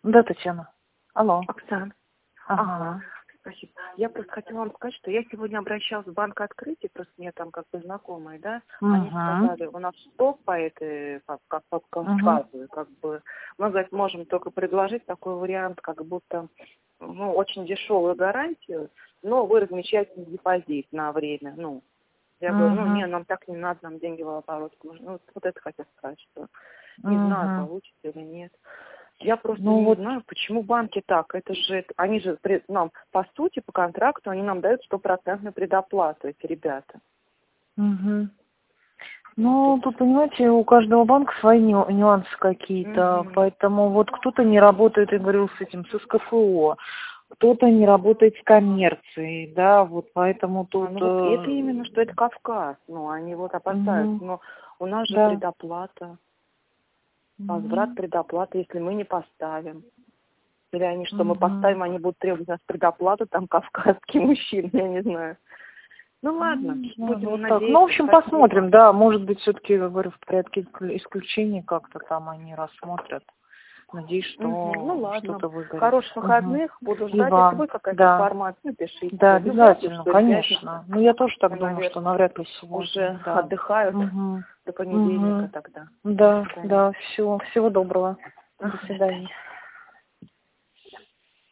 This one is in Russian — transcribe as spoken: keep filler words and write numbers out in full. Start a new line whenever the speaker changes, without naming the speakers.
Да, Татьяна. Алло.
Оксана.
Ага.
Ага. Спасибо. Я просто хотела вам сказать, что я сегодня обращалась в банк открытий, просто мне там как бы знакомые, да,
Угу.
они сказали, у нас стоп по этой, как, как по Кавказу, как бы, мы, говорит, можем только предложить такой вариант, как будто, ну, очень дешевую гарантию, но вы размещаете депозит на время, ну, я
угу.
говорю, ну, не, нам так не надо, нам деньги в оборот. Ну, вот это хотел сказать, что не
Угу.
знаю, получится или нет. Я просто
Ну
не
вот.
знаю, почему банки так. Это же, они же при- нам, по сути, по контракту, они нам дают стопроцентную предоплату, эти ребята.
Угу. Ну, тут, понимаете, у каждого банка свои ню- нюансы какие-то,
Угу.
поэтому вот кто-то не работает, я говорил, с этим, с СКФО, кто-то не работает с коммерцией, да, вот поэтому тут...
А, ну вот это именно, что это Кавказ, ну, они вот опасаются,
Угу.
но у нас же
Да.
предоплата, возврат предоплаты, если мы не поставим. Или они, что мы
Угу.
поставим, они будут требовать у нас предоплату, там кавказские мужчины, я не знаю. Ну ладно,
Ну,
будем
вот
надеяться.
так. Ну, в общем,
Спасибо.
посмотрим, да, может быть, все-таки, говорю, в порядке исключения как-то там они рассмотрят. Надеюсь, что
Угу. Ну ладно.
что-то выгорит.
Хороших
Угу.
выходных. Буду
И
ждать.
вам,
Если будет какая-то
да.
информация, напишите.
Да,
Ну, вряд ли,
обязательно,
что ли,
конечно.
пятница.
Ну, я тоже так
Я,
думаю,
наверное,
что навряд ли сегодня.
уже
Да.
отдыхают
Угу.
до понедельника
Угу.
тогда. До
Да,
свидания.
да, все, всего доброго. До
Ага, до
свидания.
свидания.